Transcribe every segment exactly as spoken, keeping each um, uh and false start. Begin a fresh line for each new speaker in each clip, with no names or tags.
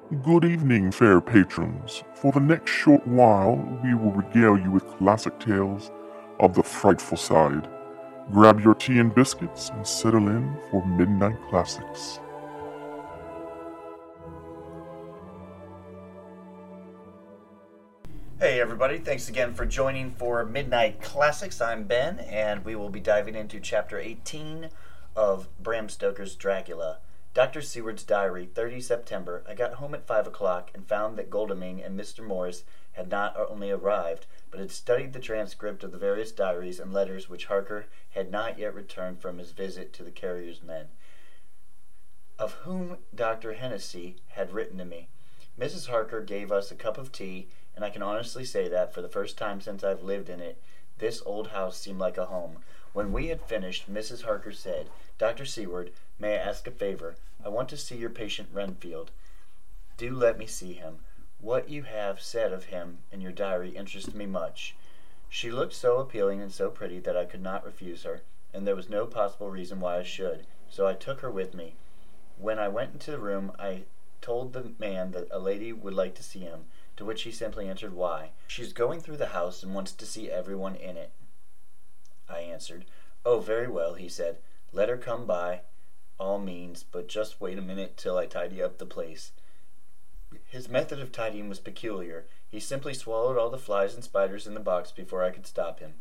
Good evening, fair patrons. For the next short while, we will regale you with classic tales of the frightful side. Grab your tea and biscuits and settle in for Midnight Classics.
Hey everybody, thanks again for joining for Midnight Classics. I'm Ben, and we will be diving into Chapter eighteen of Bram Stoker's Dracula. Doctor Seward's Diary, the thirtieth of September. I got home at five o'clock and found that Godalming and Mister Morris had not only arrived, but had studied the transcript of the various diaries and letters which Harker had not yet returned from his visit to the carrier's men, of whom Doctor Hennessy had written to me. Missus Harker gave us a cup of tea, and I can honestly say that, for the first time since I've lived in it, this old house seemed like a home. When we had finished, Missus Harker said, "Doctor Seward, may I ask a favor? I want to see your patient Renfield. Do let me see him. What you have said of him in your diary interests me much." She looked so appealing and so pretty that I could not refuse her, and there was no possible reason why I should, so I took her with me. When I went into the room, I told the man that a lady would like to see him, to which he simply answered, "Why?" "She's going through the house and wants to see everyone in it," I answered. "Oh, very well," he said. "Let her come by all means, but just wait a minute till I tidy up the place." His method of tidying was peculiar. He simply swallowed all the flies and spiders in the box before I could stop him.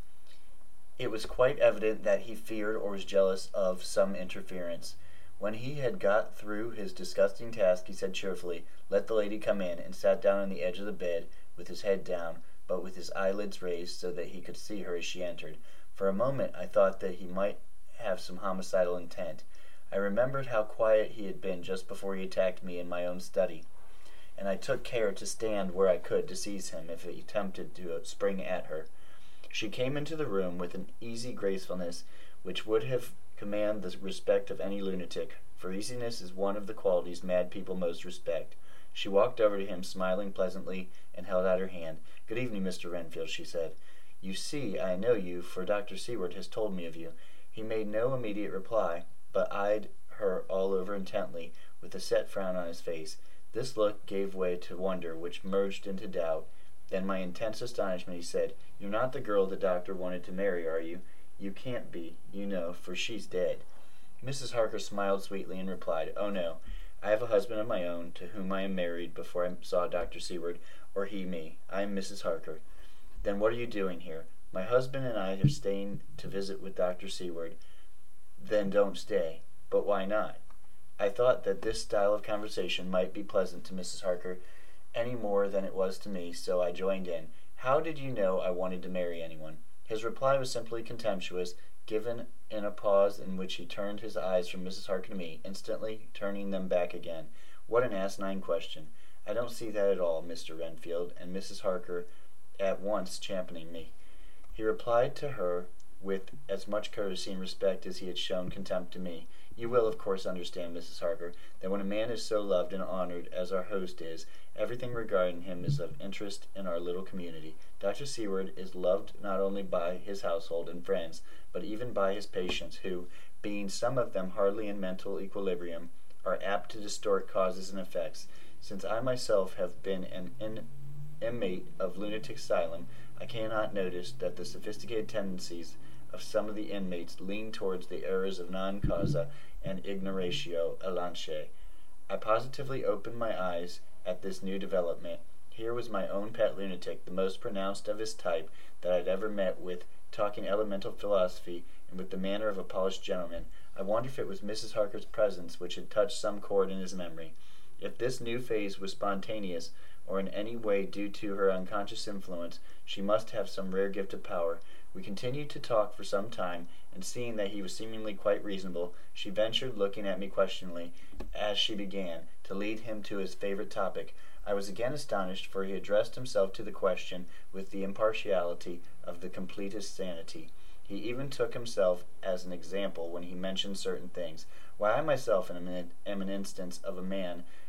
It was quite evident that he feared or was jealous of some interference. When he had got through his disgusting task, he said cheerfully, "Let the lady come in," and sat down on the edge of the bed, with his head down, but with his eyelids raised so that he could see her as she entered. For a moment I thought that he might have some homicidal intent. I remembered how quiet he had been just before he attacked me in my own study, and I took care to stand where I could to seize him if he attempted to spring at her. She came into the room with an easy gracefulness which would have command the respect of any lunatic, for easiness is one of the qualities mad people most respect. She walked over to him, smiling pleasantly, and held out her hand. "Good evening, Mister Renfield," she said. "You see, I know you, for Doctor Seward has told me of you." He made no immediate reply, but eyed her all over intently, with a set frown on his face. This look gave way to wonder, which merged into doubt. Then my intense astonishment, he said, "You're not the girl the doctor wanted to marry, are you? You can't be, you know, for she's dead." Missus Harker smiled sweetly and replied, "Oh, no. I have a husband of my own, to whom I am married before I saw Doctor Seward, or he me. I am Missus Harker." "Then what are you doing here?" "My husband and I are staying to visit with Doctor Seward." "Then don't stay." "But why not?" I thought that this style of conversation might be pleasant to Missus Harker any more than it was to me, so I joined in. "How did you know I wanted to marry anyone?" His reply was simply contemptuous, given in a pause in which he turned his eyes from Missus Harker to me, instantly turning them back again. What an asinine question! "I don't see that at all, Mister Renfield," and Missus Harker at once championing me. He replied to her with as much courtesy and respect as he had shown contempt to me. "You will, of course, understand, Missus Harker, that when a man is so loved and honored as our host is, everything regarding him is of interest in our little community. Doctor Seward is loved not only by his household and friends, but even by his patients, who, being some of them hardly in mental equilibrium, are apt to distort causes and effects. Since I myself have been an in- inmate of lunatic asylum, I cannot notice that the sophisticated tendencies of some of the inmates lean towards the errors of non causa and ignoratio elenchi. I positively opened my eyes at this new development. Here was my own pet lunatic, the most pronounced of his type that I had ever met with, talking elemental philosophy and with the manner of a polished gentleman. I wonder if it was Missus Harker's presence which had touched some chord in his memory. If this new phase was spontaneous, or in any way due to her unconscious influence, she must have some rare gift of power. We continued to talk for some time, and seeing that he was seemingly quite reasonable, she ventured, looking at me questioningly, as she began, to lead him to his favorite topic. I was again astonished, for he addressed himself to the question with the impartiality of the completest sanity. He even took himself as an example when he mentioned certain things. Why, I myself am an, am an instance of a man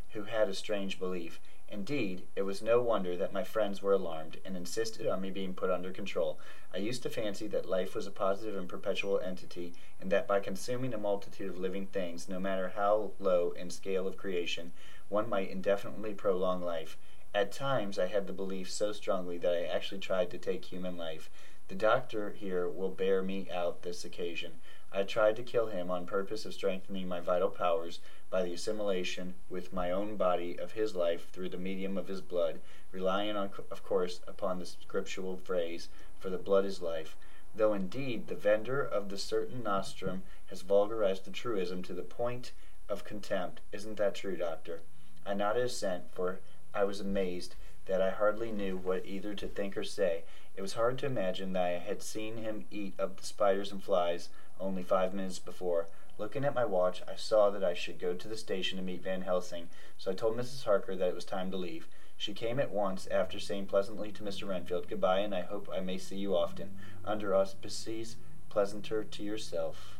who had a strange belief. Indeed, it was no wonder that my friends were alarmed, and insisted on me being put under control. I used to fancy that life was a positive and perpetual entity, and that by consuming a multitude of living things, no matter how low in scale of creation, one might indefinitely prolong life. At times I had the belief so strongly that I actually tried to take human life. The doctor here will bear me out this occasion. I tried to kill him on purpose of strengthening my vital powers by the assimilation with my own body of his life through the medium of his blood, relying, on, of course, upon the scriptural phrase, "For the blood is life," though indeed the vendor of the certain nostrum has vulgarized the truism to the point of contempt. Isn't that true, doctor? I nodded assent, for I was amazed that I hardly knew what either to think or say. It was hard to imagine that I had seen him eat up the spiders and flies only five minutes before. Looking at my watch, I saw that I should go to the station to meet Van Helsing, so I told Missus Harker that it was time to leave. She came at once, after saying pleasantly to Mister Renfield, "Goodbye, and I hope I may see you often, under auspices pleasanter to yourself."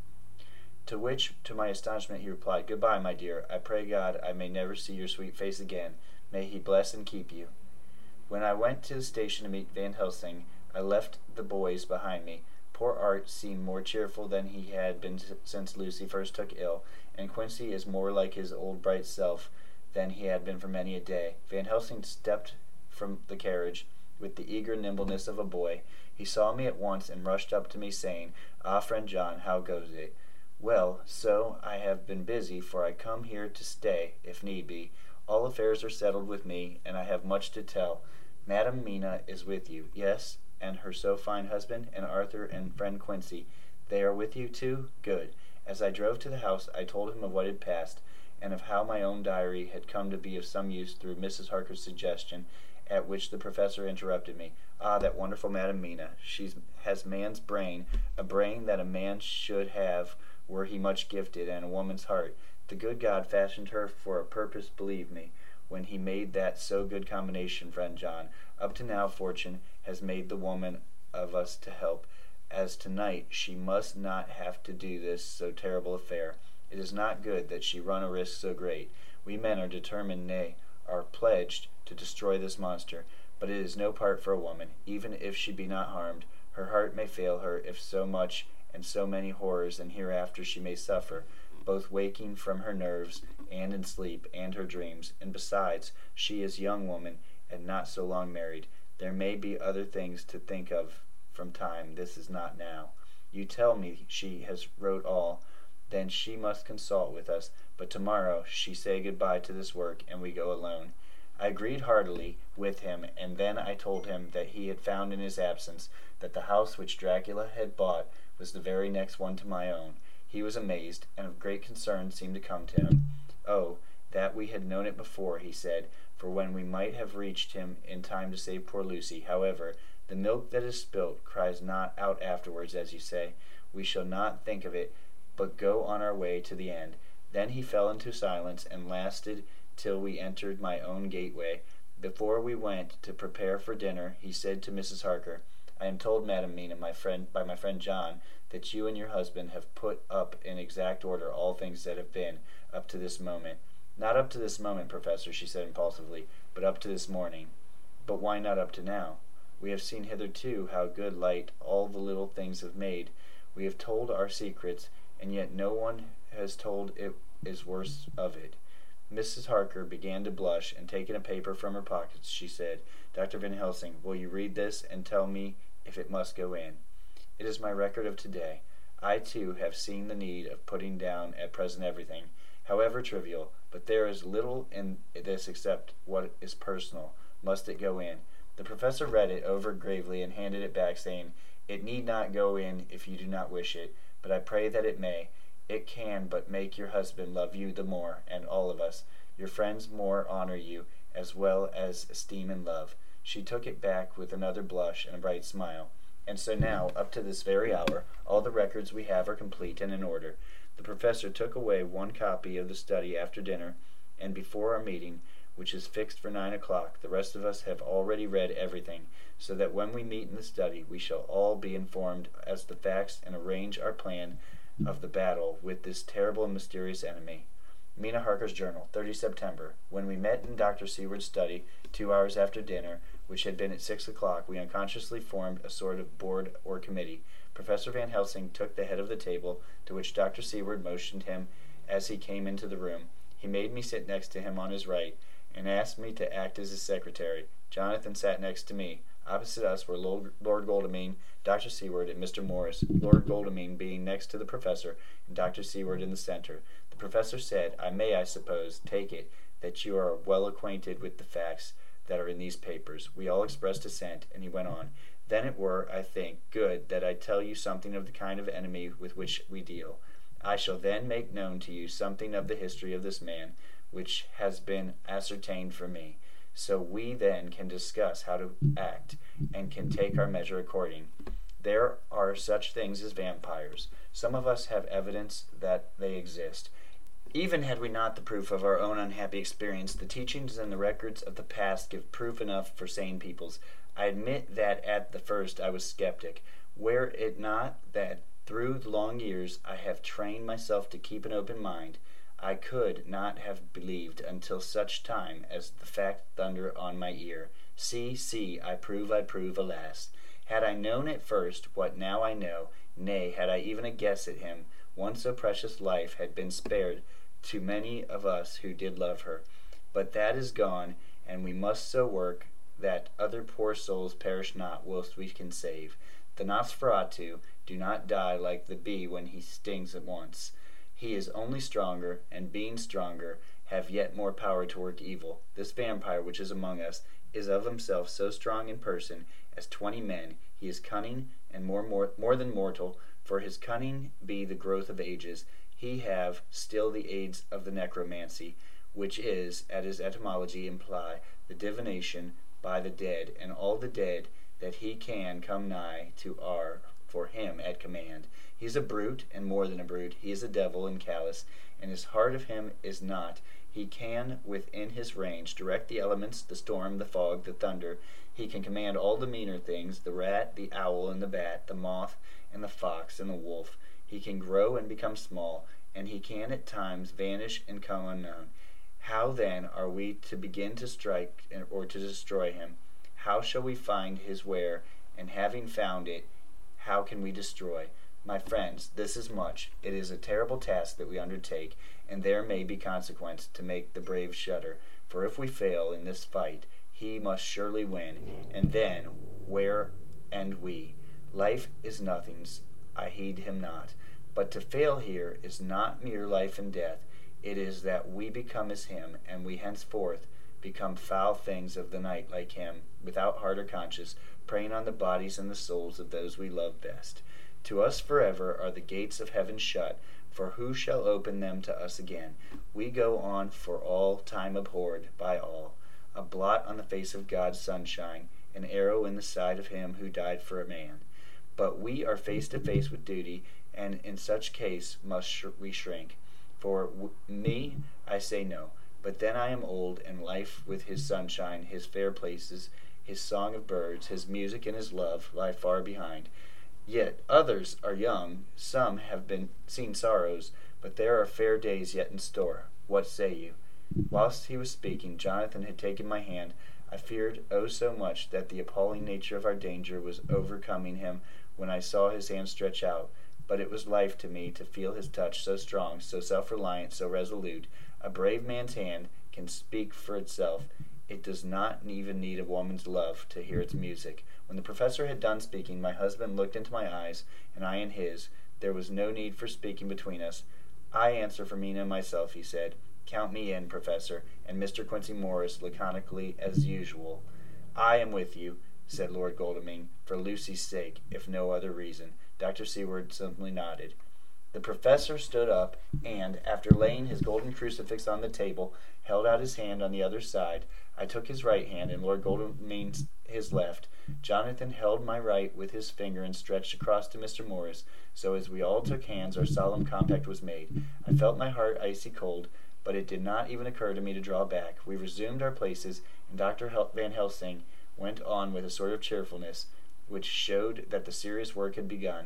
To which, to my astonishment, he replied, "Goodbye, my dear. I pray God I may never see your sweet face again. May he bless and keep you." When I went to the station to meet Van Helsing, I left the boys behind me. Poor Art seemed more cheerful than he had been since Lucy first took ill, and Quincy is more like his old bright self than he had been for many a day. Van Helsing stepped from the carriage with the eager nimbleness of a boy. He saw me at once and rushed up to me, saying, "Ah, friend John, how goes it?" "Well, so I have been busy, for I come here to stay, if need be. All affairs are settled with me, and I have much to tell. Madam Mina is with you, yes, and her so fine husband, and Arthur and friend Quincy. They are with you too? Good." As I drove to the house, I told him of what had passed, and of how my own diary had come to be of some use through Missus Harker's suggestion, at which the professor interrupted me. "Ah, that wonderful Madam Mina! She has man's brain, a brain that a man should have were he much gifted, and a woman's heart. The good God fashioned her for a purpose, believe me, when he made that so good combination, friend John. Up to now fortune has made the woman of us to help. As tonight she must not have to do this so terrible affair. It is not good that she run a risk so great. We men are determined, nay, are pledged to destroy this monster, but it is no part for a woman. Even if she be not harmed, her heart may fail her if so much and so many horrors and hereafter she may suffer, both waking from her nerves and in sleep and her dreams. And besides, she is a young woman and not so long married. There may be other things to think of from time. This is not now. You tell me she has wrote all. Then she must consult with us, but tomorrow she say goodbye to this work, and we go alone." I agreed heartily with him, and then I told him that he had found in his absence that the house which Dracula had bought was the very next one to my own. He was amazed, and a great concern seemed to come to him. "Oh, that we had known it before," he said, "for when we might have reached him in time to save poor Lucy. However, the milk that is spilt cries not out afterwards, as you say. We shall not think of it, but go on our way to the end." Then he fell into silence, and lasted till we entered my own gateway. Before we went to prepare for dinner, he said to Missus Harker, "I am told, Madam Mina, my friend, by my friend John, that you and your husband have put up in exact order all things that have been, up to this moment." "Not up to this moment, Professor," she said impulsively, "but up to this morning." "But why not up to now? We have seen hitherto how good light all the little things have made. We have told our secrets, and yet no one has told it is worse of it." Missus Harker began to blush, and taking a paper from her pocket, she said, "Doctor Van Helsing, will you read this and tell me if it must go in? It is my record of today. I, too, have seen the need of putting down at present everything, however trivial, but there is little in this except what is personal. Must it go in?" The professor read it over gravely and handed it back, saying, "It need not go in if you do not wish it, but I pray that it may. It can but make your husband love you the more, and all of us, your friends, more honor you, as well as esteem and love." She took it back with another blush and a bright smile. "And so now, up to this very hour, all the records we have are complete and in order." The professor took away one copy of the study after dinner, and before our meeting, which is fixed for nine o'clock, the rest of us have already read everything, so that when we meet in the study we shall all be informed as to the facts and arrange our plan of the battle with this terrible and mysterious enemy. Mina Harker's Journal, the thirtieth of September. When we met in Doctor Seward's study, two hours after dinner, which had been at six o'clock, we unconsciously formed a sort of board or committee. Professor Van Helsing took the head of the table, to which Doctor Seward motioned him as he came into the room. He made me sit next to him on his right, and asked me to act as his secretary. Jonathan sat next to me. Opposite us were Lord Godalming, Doctor Seward, and Mister Morris, Lord Godalming being next to the professor, and Doctor Seward in the center. The professor said, I may, I suppose, take it that you are well acquainted with the facts that are in these papers. We all expressed assent, and he went on. Then it were, I think, good that I tell you something of the kind of enemy with which we deal. I shall then make known to you something of the history of this man, which has been ascertained for me. So we then can discuss how to act, and can take our measure according. There are such things as vampires. Some of us have evidence that they exist. Even had we not the proof of our own unhappy experience, the teachings and the records of the past give proof enough for sane peoples. I admit that at the first I was skeptic. Were it not that through the long years I have trained myself to keep an open mind, I could not have believed until such time as the fact thundered on my ear. See, see, I prove, I prove, alas. Had I known at first what now I know, nay, had I even a guess at him, one so precious life had been spared to many of us who did love her. But that is gone, and we must so work that other poor souls perish not whilst we can save. The Nosferatu do not die like the bee when he stings at once. He is only stronger, and being stronger, have yet more power to work evil. This vampire which is among us is of himself so strong in person as twenty men. He is cunning, and more, more, more than mortal, for his cunning be the growth of ages. He have still the aids of the necromancy, which is, at his etymology imply, the divination by the dead, and all the dead that he can come nigh to are for him at command. He is a brute, and more than a brute. He is a devil and callous, and his heart of him is not. He can, within his range, direct the elements, the storm, the fog, the thunder. He can command all the meaner things, the rat, the owl, and the bat, the moth, and the fox, and the wolf. He can grow and become small, and he can at times vanish and come unknown. How then are we to begin to strike or to destroy him? How shall we find his where, and having found it, how can we destroy? My friends, this is much. It is a terrible task that we undertake, and there may be consequence to make the brave shudder. For if we fail in this fight, he must surely win, and then where end we? Life is nothing's, I heed him not. But to fail here is not mere life and death. It is that we become as him, and we henceforth become foul things of the night like him, without heart or conscience, preying on the bodies and the souls of those we love best. To us forever are the gates of heaven shut, for who shall open them to us again? We go on for all time abhorred by all, a blot on the face of God's sunshine, an arrow in the side of him who died for a man. But we are face to face with duty, and in such case must sh- we shrink. For w- me, I say no. But then I am old, and life with his sunshine, his fair places, his song of birds, his music and his love lie far behind. Yet others are young, some have been seen sorrows, but there are fair days yet in store. What say you? Whilst he was speaking, Jonathan had taken my hand. I feared oh so much that the appalling nature of our danger was overcoming him when I saw his hand stretch out. But it was life to me to feel his touch, so strong, so self-reliant, so resolute. A brave man's hand can speak for itself. It does not even need a woman's love to hear its music. When the professor had done speaking, my husband looked into my eyes, and I in his. There was no need for speaking between us. I answer for Mina and myself, he said. Count me in, Professor, and Mister Quincy Morris laconically as usual. I am with you, said Lord Godalming, for Lucy's sake, if no other reason. Doctor Seward simply nodded. The professor stood up, and, after laying his golden crucifix on the table, held out his hand on the other side. I took his right hand, and Lord Godalming his left. Jonathan held my right with his finger and stretched across to Mister Morris. So as we all took hands, our solemn compact was made. I felt my heart icy cold, but it did not even occur to me to draw back. We resumed our places, and Doctor Van Helsing went on with a sort of cheerfulness, which showed that the serious work had begun.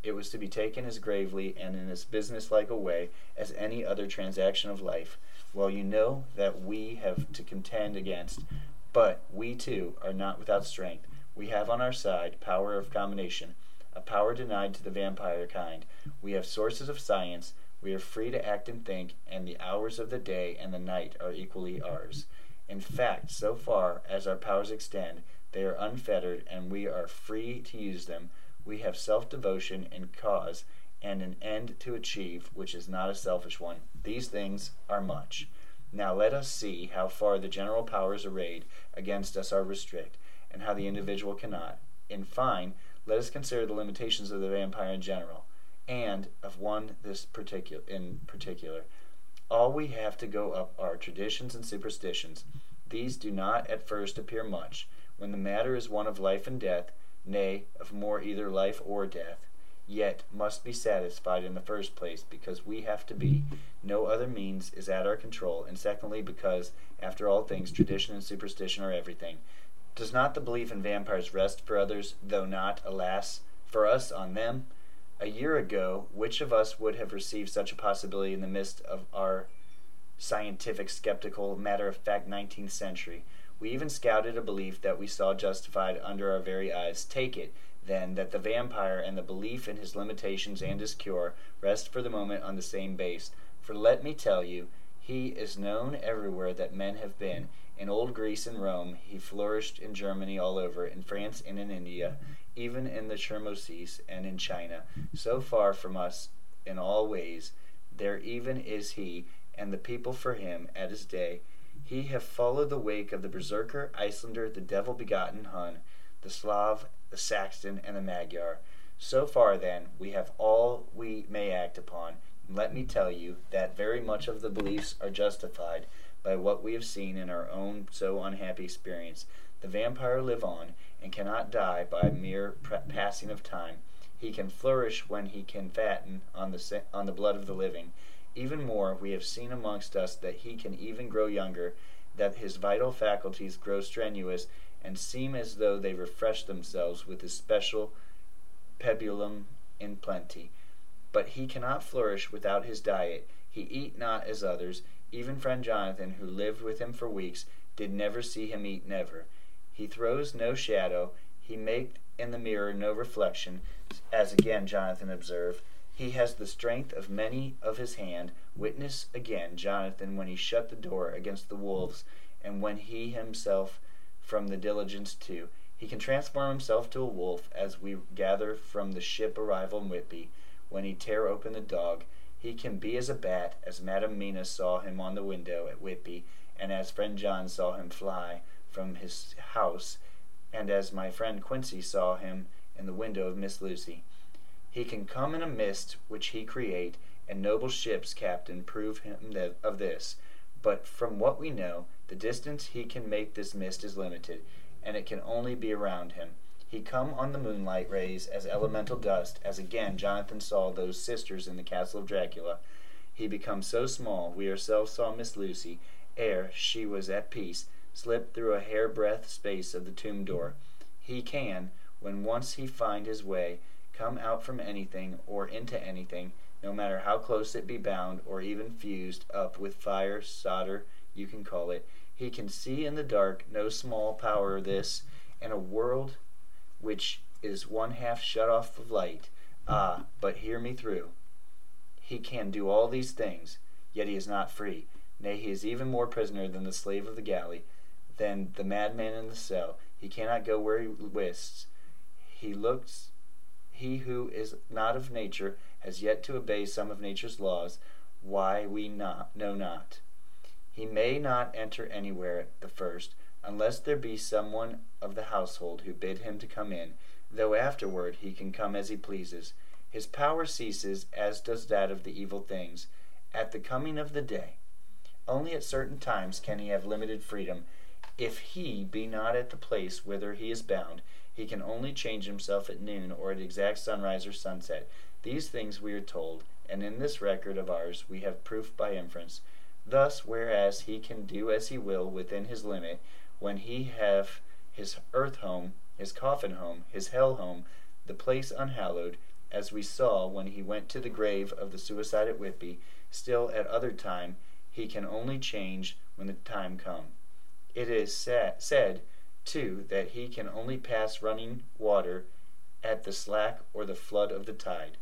It was to be taken as gravely and in as businesslike a way as any other transaction of life. Well, you know that we have to contend against, but we too are not without strength. We have on our side power of combination, a power denied to the vampire kind. We have sources of science. We are free to act and think, and the hours of the day and the night are equally ours. In fact, so far as our powers extend, they are unfettered, and we are free to use them. We have self-devotion in cause and an end to achieve, which is not a selfish one. These things are much. Now let us see how far the general powers arrayed against us are restrict, and how the individual cannot. In fine, let us consider the limitations of the vampire in general, and of one this particular in particular. All we have to go up are traditions and superstitions. These do not at first appear much, when the matter is one of life and death, nay, of more either life or death, yet must be satisfied in the first place, because we have to be. No other means is at our control, and secondly, because, after all things, tradition and superstition are everything. Does not the belief in vampires rest for others, though not, alas, for us on them? A year ago, which of us would have received such a possibility in the midst of our scientific, skeptical, matter-of-fact nineteenth century? We even scouted a belief that we saw justified under our very eyes. Take it, then, that the vampire and the belief in his limitations and his cure rest for the moment on the same base. For let me tell you, he is known everywhere that men have been. In old Greece and Rome, he flourished in Germany all over, in France and in India, even in the Chermoises and in China. So far from us in all ways, there even is he, and the people for him at his day. He have followed the wake of the Berserker, Icelander, the devil-begotten Hun, the Slav, the Saxon, and the Magyar. So far, then, we have all we may act upon. And let me tell you that very much of the beliefs are justified by what we have seen in our own so unhappy experience. The vampire live on, and cannot die by mere passing of time. He can flourish when he can fatten on the on the blood of the living. Even more, we have seen amongst us that he can even grow younger, that his vital faculties grow strenuous, and seem as though they refresh themselves with his special pabulum in plenty. But he cannot flourish without his diet. He eat not as others. Even friend Jonathan, who lived with him for weeks, did never see him eat, never. He throws no shadow. He make in the mirror no reflection, as again Jonathan observed. He has the strength of many of his hand. Witness again Jonathan when he shut the door against the wolves, and when he himself from the diligence too. He can transform himself to a wolf, as we gather from the ship arrival in Whitby, when he tear open the dog. He can be as a bat, as Madam Mina saw him on the window at Whitby, and as friend John saw him fly from his house, and as my friend Quincy saw him in the window of Miss Lucy. He can come in a mist which he create, and noble ship's captain prove him that, of this. But from what we know, the distance he can make this mist is limited, and it can only be around him. He come on the moonlight rays as elemental dust, as again Jonathan saw those sisters in the castle of Dracula. He becomes so small, we ourselves saw Miss Lucy, ere she was at peace, slip through a hair-breadth space of the tomb door. He can, when once he find his way, come out from anything or into anything, no matter how close it be bound or even fused up with fire, solder, you can call it. He can see in the dark, no small power this, in a world which is one half shut off of light. Ah, but hear me through. He can do all these things, yet he is not free. Nay, he is even more prisoner than the slave of the galley, than the madman in the cell. He cannot go where he lists. He looks He who is not of nature has yet to obey some of nature's laws, why we not know not. He may not enter anywhere at the first, unless there be someone of the household who bid him to come in, though afterward he can come as he pleases. His power ceases, as does that of the evil things, at the coming of the day. Only at certain times can he have limited freedom. If he be not at the place whither he is bound, he can only change himself at noon or at exact sunrise or sunset. These things we are told, and in this record of ours we have proof by inference. Thus, whereas he can do as he will within his limit, when he have his earth home, his coffin home, his hell home, the place unhallowed, as we saw when he went to the grave of the suicide at Whitby. Still, at other time, he can only change when the time come. It is sa- said, too, that he can only pass running water at the slack or the flood of the tide.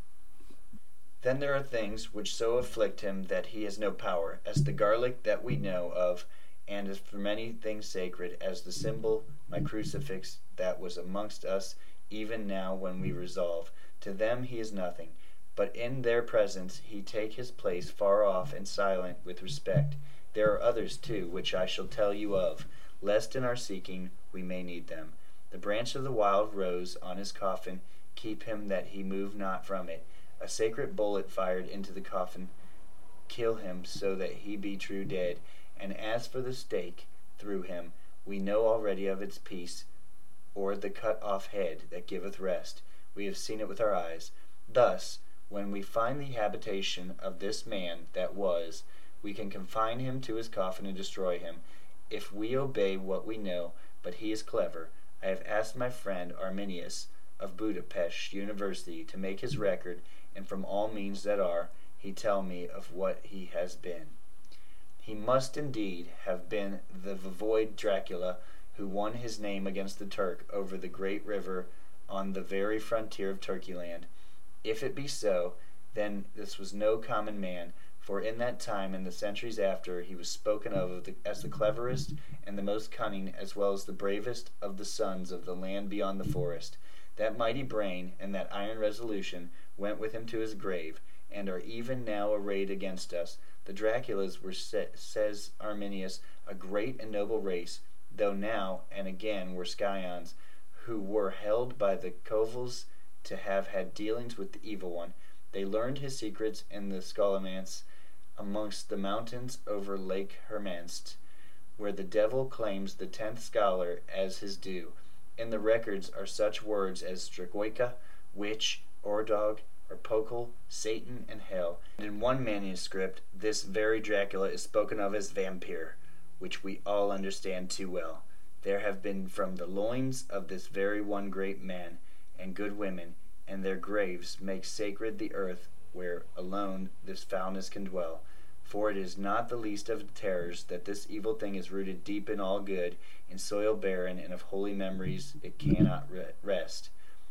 Then there are things which so afflict him that he has no power, as the garlic that we know of, and as for many things sacred, as the symbol, my crucifix, that was amongst us even now when we resolve. To them he is nothing, but in their presence he take his place far off and silent with respect. There are others too, which I shall tell you of, lest in our seeking we may need them. The branch of the wild rose on his coffin, keep him that he move not from it. A sacred bullet fired into the coffin, kill him so that he be true dead. And as for the stake through him, we know already of its piece, or the cut off head that giveth rest. We have seen it with our eyes. Thus, when we find the habitation of this man that was, we can confine him to his coffin and destroy him, if we obey what we know. But he is clever. I have asked my friend Arminius of Budapest University to make his record, and from all means that are, he tell me of what he has been. He must indeed have been the Voivode Dracula, who won his name against the Turk over the great river on the very frontier of Turkeyland. If it be so, then this was no common man, for in that time and the centuries after he was spoken of as the cleverest and the most cunning, as well as the bravest of the sons of the land beyond the forest. That mighty brain and that iron resolution went with him to his grave, and are even now arrayed against us. The Draculas were, says Arminius, a great and noble race, though now and again were scions, who were held by the Covels to have had dealings with the evil one. They learned his secrets in the Scholomance amongst the mountains over Lake Hermanst, where the devil claims the tenth scholar as his due. In the records are such words as Stragoica, witch, Ordog, or Pokel, Satan, and hell. And in one manuscript, this very Dracula is spoken of as vampire, which we all understand too well. There have been from the loins of this very one great man, and good women, and their graves make sacred the earth where alone this foulness can dwell. For it is not the least of the terrors that this evil thing is rooted deep in all good, in soil barren, and of holy memories it cannot rest.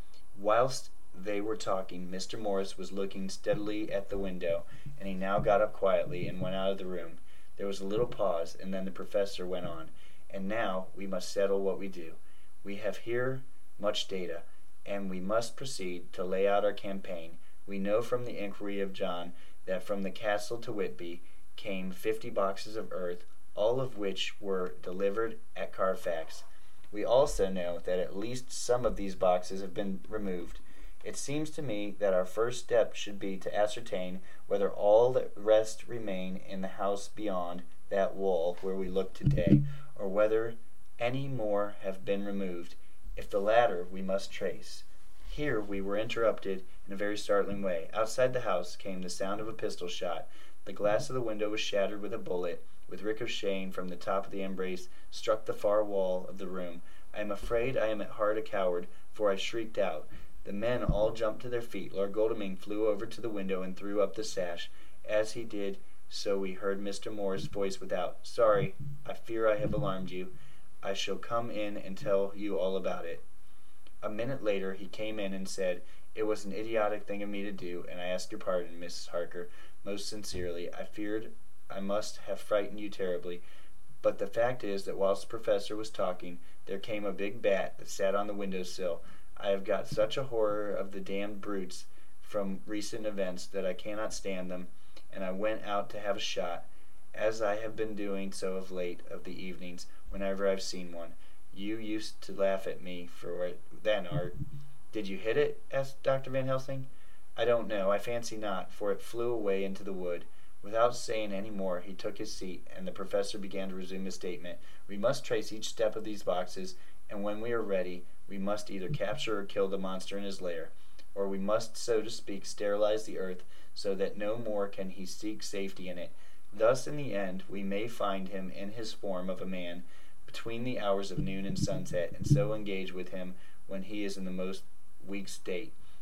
Whilst they were talking, Mister Morris was looking steadily at the window, and he now got up quietly and went out of the room. There was a little pause, and then the professor went on. And now we must settle what we do. We have here much data, and we must proceed to lay out our campaign. We know from the inquiry of John that from the castle to Whitby came fifty boxes of earth, all of which were delivered at Carfax. We also know that at least some of these boxes have been removed. It seems to me that our first step should be to ascertain whether all the rest remain in the house beyond that wall where we look today, or whether any more have been removed. If the latter, we must trace. Here we were interrupted in a very startling way. Outside the house came the sound of a pistol shot. The glass of the window was shattered with a bullet, with ricocheting from the top of the embrace, struck the far wall of the room. I am afraid I am at heart a coward, for I shrieked out. The men all jumped to their feet. Lord Godalming flew over to the window and threw up the sash. As he did so we heard Mister Moore's voice without. "Sorry, I fear I have alarmed you. I shall come in and tell you all about it." A minute later he came in and said, "It was an idiotic thing of me to do, and I ask your pardon, Missus Harker, most sincerely. I feared I must have frightened you terribly. But the fact is that whilst the professor was talking, there came a big bat that sat on the window-sill. I have got such a horror of the damned brutes from recent events that I cannot stand them, and I went out to have a shot, as I have been doing so of late of the evenings, whenever I've seen one. You used to laugh at me for it then, Art." "Did you hit it?" asked Doctor Van Helsing. "I don't know. I fancy not, for it flew away into the wood." Without saying any more, he took his seat, and the professor began to resume his statement. "We must trace each step of these boxes, and when we are ready, we must either capture or kill the monster in his lair, or we must, so to speak, sterilize the earth, so that no more can he seek safety in it. Thus, in the end, we may find him in his form of a man, between the hours of noon and sunset, and so engage with him when he is in the most weak state.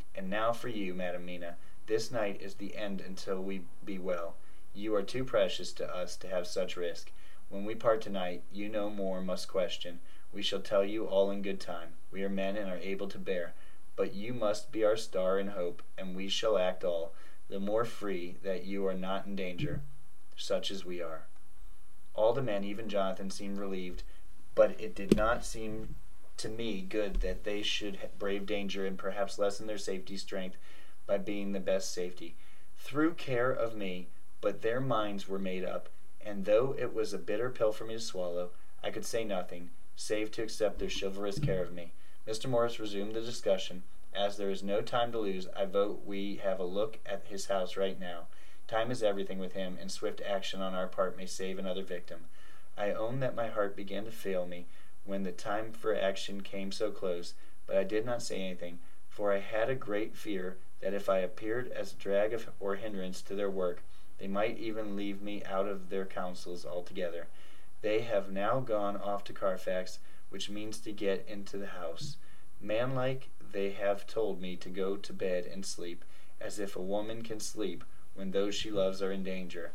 And now for you, Madam Mina. This night is the end until we be well. You are too precious to us to have such risk. When we part tonight, you no more must question. We shall tell you all in good time. We are men and are able to bear. But you must be our star and hope, and we shall act all the more free that you are not in danger, such as we are. All the men, even Jonathan, seemed relieved, but it did not seem to me good that they should brave danger and perhaps lessen their safety strength by being the best safety, through care of me. But their minds were made up, and though it was a bitter pill for me to swallow, I could say nothing, save to accept their chivalrous care of me. Mister Morris resumed the discussion. As there is no time to lose, I vote we have a look at his house right now. Time is everything with him, and swift action on our part may save another victim. I own that my heart began to fail me when the time for action came so close, but I did not say anything, for I had a great fear that if I appeared as a drag of, or hindrance to their work, they might even leave me out of their counsels altogether. They have now gone off to Carfax, which means to get into the house. Manlike, they have told me to go to bed and sleep, as if a woman can sleep when those she loves are in danger.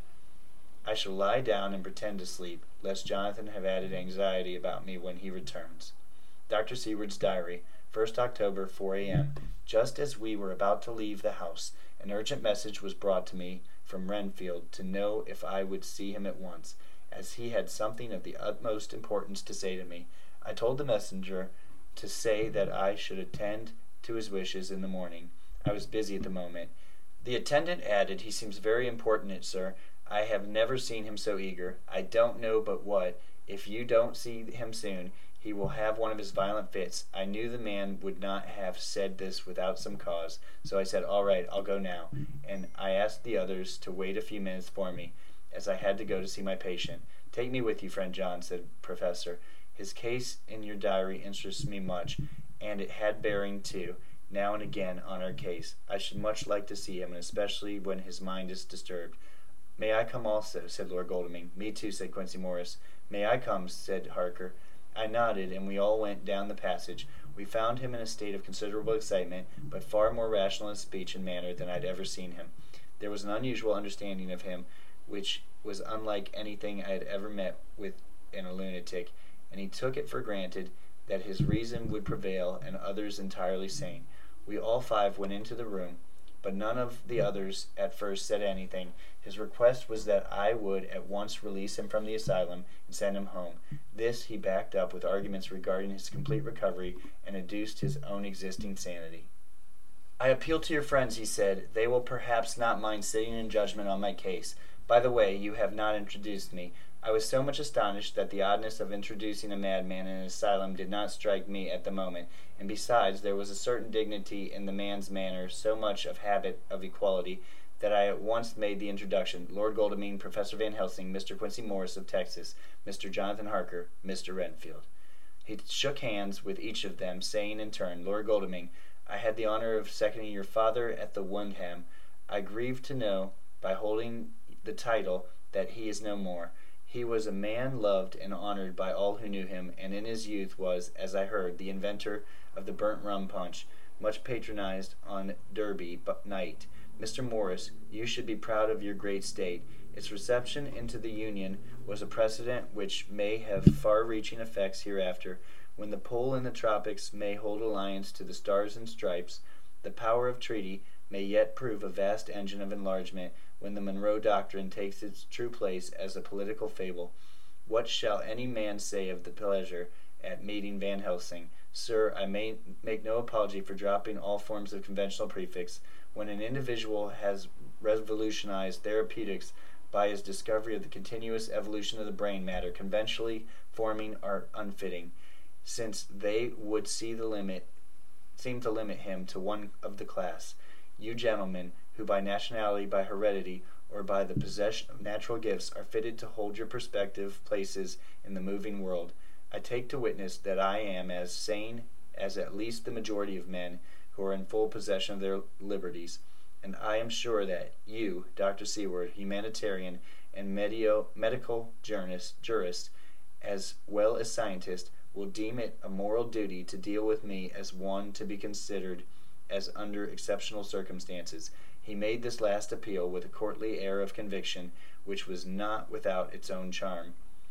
I shall lie down and pretend to sleep, lest Jonathan have added anxiety about me when he returns. Doctor Seward's Diary, first October, four a m Just as we were about to leave the house, an urgent message was brought to me from Renfield to know if I would see him at once, as he had something of the utmost importance to say to me. I told the messenger to say that I should attend to his wishes in the morning. I was busy at the moment. The attendant added, "He seems very important, sir. I have never seen him so eager. I don't know but what, if you don't see him soon, he will have one of his violent fits." I knew the man would not have said this without some cause, so I said, "All right, I'll go now," and I asked the others to wait a few minutes for me, as I had to go to see my patient. "Take me with you, friend John," said Professor. "His case in your diary interests me much, and it had bearing, too, now and again, on our case. I should much like to see him, and especially when his mind is disturbed." "May I come also?" said Lord Godalming. "Me too," said Quincey Morris. "May I come?" said Harker. I nodded, and we all went down the passage. We found him in a state of considerable excitement, but far more rational in speech and manner than I had ever seen him. There was an unusual understanding of him, which was unlike anything I had ever met with in a lunatic, and he took it for granted that his reason would prevail and others entirely sane. We all five went into the room, but none of the others at first said anything. His request was that I would at once release him from the asylum and send him home. This he backed up with arguments regarding his complete recovery and adduced his own existing sanity. "I appeal to your friends," he said. "They will perhaps not mind sitting in judgment on my case. By the way, you have not introduced me. I was so much astonished that the oddness of introducing a madman in an asylum did not strike me at the moment, and besides, there was a certain dignity in the man's manner, so much of habit of equality, that I at once made the introduction. Lord Godalming, Professor Van Helsing, Mister Quincey Morris of Texas, Mister Jonathan Harker, Mister Renfield." He shook hands with each of them, saying in turn, "Lord Godalming, I had the honor of seconding your father at the Windham. I grieve to know, by holding the title, that he is no more. He was a man loved and honored by all who knew him, and in his youth was, as I heard, the inventor of the burnt rum punch, much patronized on Derby night. Mister Morris, you should be proud of your great state. Its reception into the Union was a precedent which may have far-reaching effects hereafter. When the pole in the tropics may hold alliance to the stars and stripes, the power of treaty may yet prove a vast engine of enlargement when the Monroe Doctrine takes its true place as a political fable. What shall any man say of the pleasure at meeting Van Helsing? Sir, I may make no apology for dropping all forms of conventional prefix. When an individual has revolutionized therapeutics by his discovery of the continuous evolution of the brain matter, conventionally forming are unfitting, since they would see the limit, seem to limit him to one of the class. You gentlemen, who by nationality, by heredity, or by the possession of natural gifts are fitted to hold your prospective places in the moving world, I take to witness that I am as sane as at least the majority of men who are in full possession of their liberties, and I am sure that you, Doctor Seward, humanitarian and medio, medical jurist, jurist, as well as scientist, will deem it a moral duty to deal with me as one to be considered as under exceptional circumstances. He made this last appeal with a courtly air of conviction, which was not without its own charm.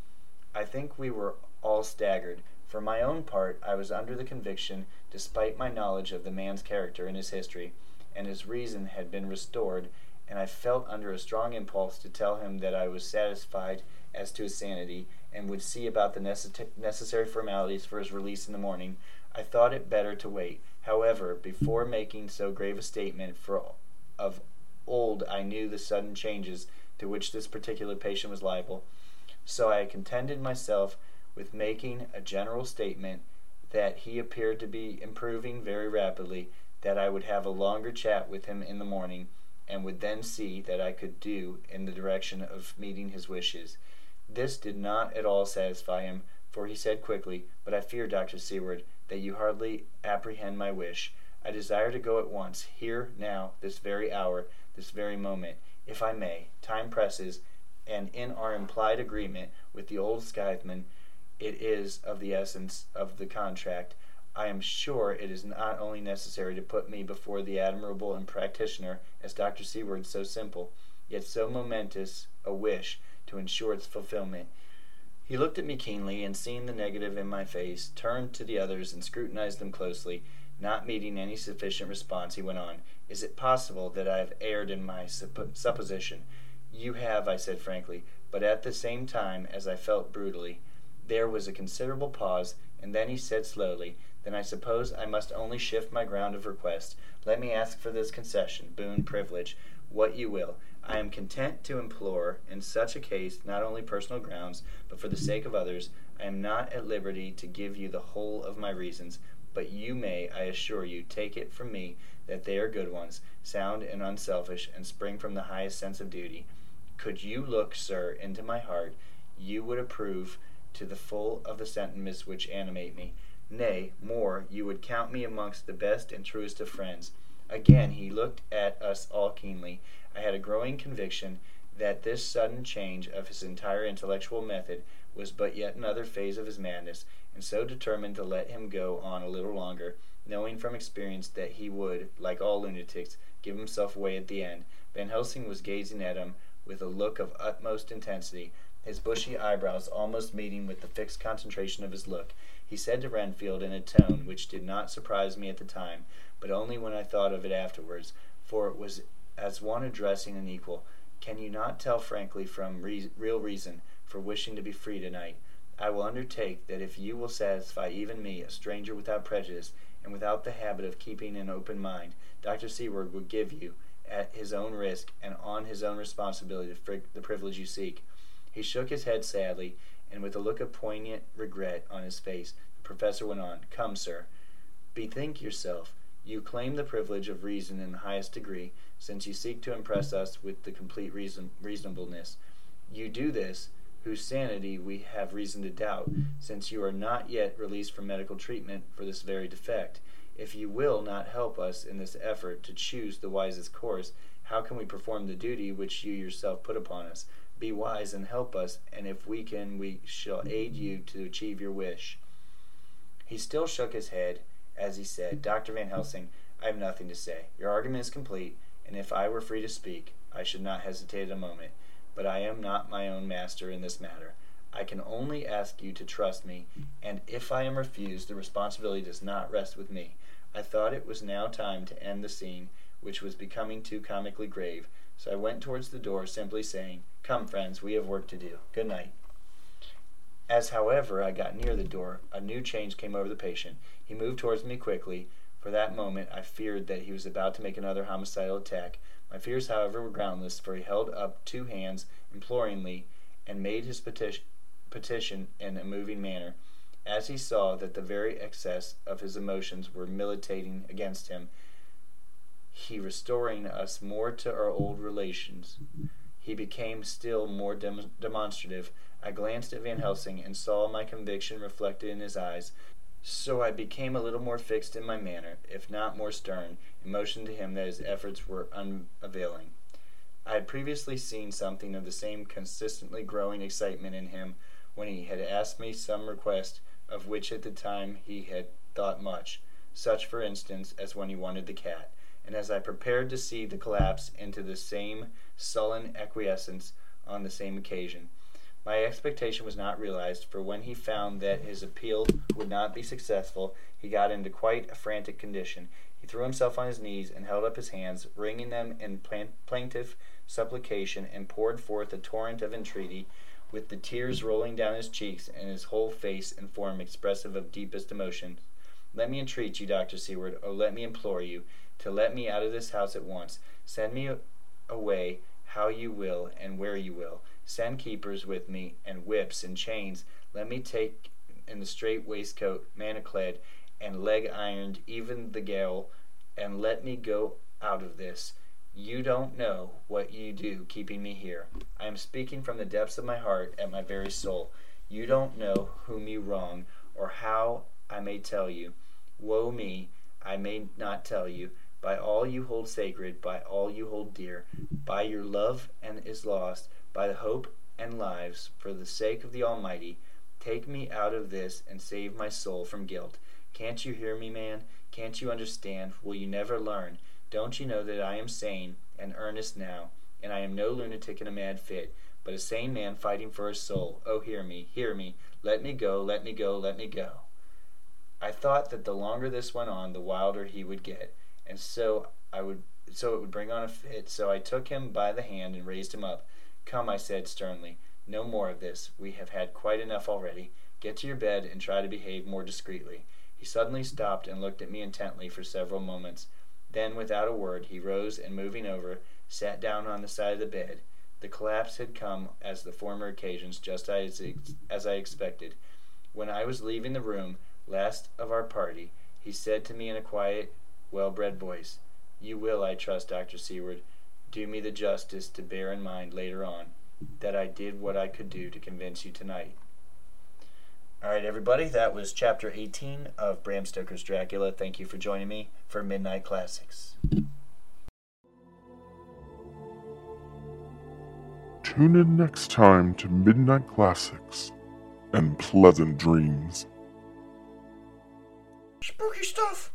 I think we were all staggered. For my own part, I was under the conviction, despite my knowledge of the man's character and his history, and his reason had been restored, and I felt under a strong impulse to tell him that I was satisfied as to his sanity, and would see about the necess- necessary formalities for his release in the morning. I thought it better to wait. However, before making so grave a statement, for of old I knew the sudden changes to which this particular patient was liable, so I contented myself with making a general statement that he appeared to be improving very rapidly, that I would have a longer chat with him in the morning, and would then see that I could do in the direction of meeting his wishes. This did not at all satisfy him, for he said quickly, "But I fear, Doctor Seward, that you hardly apprehend my wish. I desire to go at once, here, now, this very hour, this very moment, if I may. Time presses, and in our implied agreement with the old Scytheman, it is of the essence of the contract. I am sure it is not only necessary to put me before the admirable and practitioner, as Doctor Seward, so simple, yet so momentous a wish to ensure its fulfillment." He looked at me keenly, and seeing the negative in my face, turned to the others and scrutinized them closely. Not meeting any sufficient response, he went on, "Is it possible that I have erred in my suppo- supposition?" "You have," I said frankly, but at the same time, as I felt brutally. There was a considerable pause, and then he said slowly, "Then I suppose I must only shift my ground of request. Let me ask for this concession, boon, privilege, what you will. I am content to implore, in such a case, not only personal grounds, but for the sake of others. I am not at liberty to give you the whole of my reasons, but you may, I assure you, take it from me that they are good ones, sound and unselfish, and spring from the highest sense of duty. Could you look, sir, into my heart, you would approve to the full of the sentiments which animate me. Nay, more, you would count me amongst the best and truest of friends." Again he looked at us all keenly. I had a growing conviction that this sudden change of his entire intellectual method was but yet another phase of his madness, and so determined to let him go on a little longer, knowing from experience that he would, like all lunatics, give himself away at the end. Van Helsing was gazing at him with a look of utmost intensity, his bushy eyebrows almost meeting with the fixed concentration of his look. He said to Renfield in a tone which did not surprise me at the time, but only when I thought of it afterwards, for it was as one addressing an equal, "Can you not tell frankly from re- real reason for wishing to be free tonight? I will undertake that if you will satisfy even me, a stranger without prejudice, and without the habit of keeping an open mind, Doctor Seward would give you, at his own risk and on his own responsibility, the, frig- the privilege you seek." He shook his head sadly, and with a look of poignant regret on his face, the professor went on, "Come, sir, bethink yourself. You claim the privilege of reason in the highest degree, since you seek to impress us with the complete reason, reasonableness. You do this, whose sanity we have reason to doubt, since you are not yet released from medical treatment for this very defect. If you will not help us in this effort to choose the wisest course, how can we perform the duty which you yourself put upon us? Be wise and help us, and if we can, we shall aid you to achieve your wish." He still shook his head as he said, "Doctor Van Helsing, I have nothing to say. Your argument is complete, and if I were free to speak, I should not hesitate a moment. But I am not my own master in this matter. I can only ask you to trust me, and if I am refused, the responsibility does not rest with me." I thought it was now time to end the scene, which was becoming too comically grave, so I went towards the door, simply saying, "Come, friends, we have work to do. Good night." As, however, I got near the door, a new change came over the patient. He moved towards me quickly. For that moment I feared that he was about to make another homicidal attack. My fears, however, were groundless, for he held up two hands imploringly, and made his peti- petition in a moving manner. As he saw that the very excess of his emotions were militating against him, he restoring us more to our old relations, he became still more dem- demonstrative. I glanced at Van Helsing and saw my conviction reflected in his eyes, so I became a little more fixed in my manner, if not more stern, and motioned to him that his efforts were unavailing. I had previously seen something of the same consistently growing excitement in him when he had asked me some request of which at the time he had thought much. such for instance as when he wanted the cat, and as I prepared to see the collapse into the same sullen acquiescence on the same occasion. My expectation was not realized, for when he found that his appeal would not be successful, he got into quite a frantic condition. He threw himself on his knees and held up his hands, wringing them in plaintive supplication, and poured forth a torrent of entreaty, with the tears rolling down his cheeks and his whole face and form expressive of deepest emotion. Let me entreat you, Doctor Seward, oh, let me implore you, to let me out of this house at once. Send me away how you will and where you will. Send keepers with me, and whips and chains. Let me take in the strait waistcoat, manacled, and leg ironed, even the gaol, and let me go out of this. You don't know what you do keeping me here. I am speaking from the depths of my heart and my very soul. You don't know whom you wrong, or how I may tell you. Woe me, I may not tell you. By all you hold sacred, by all you hold dear, by your love and is lost, by the hope and lives, for the sake of the Almighty, take me out of this and save my soul from guilt. Can't you hear me, man? Can't you understand? Will you never learn? Don't you know that I am sane and earnest now, and I am no lunatic in a mad fit, but a sane man fighting for his soul? Oh, hear me, hear me. Let me go, let me go, let me go. I thought that the longer this went on, the wilder he would get, and so I would, so it would bring on a fit. So I took him by the hand and raised him up. Come, I said sternly, no more of this. We have had quite enough already. Get to your bed and try to behave more discreetly. He suddenly stopped and looked at me intently for several moments. Then, without a word, he rose and, moving over, sat down on the side of the bed. The collapse had come, as the former occasions, just as, as I expected. When I was leaving the room, last of our party, he said to me in a quiet, well-bred voice, "You will, I trust, Doctor Seward, do me the justice to bear in mind later on that I did what I could do to convince you tonight." All right, everybody, that was Chapter eighteen of Bram Stoker's Dracula. Thank you for joining me for Midnight Classics.
Tune in next time to Midnight Classics and pleasant dreams.
Spooky stuff!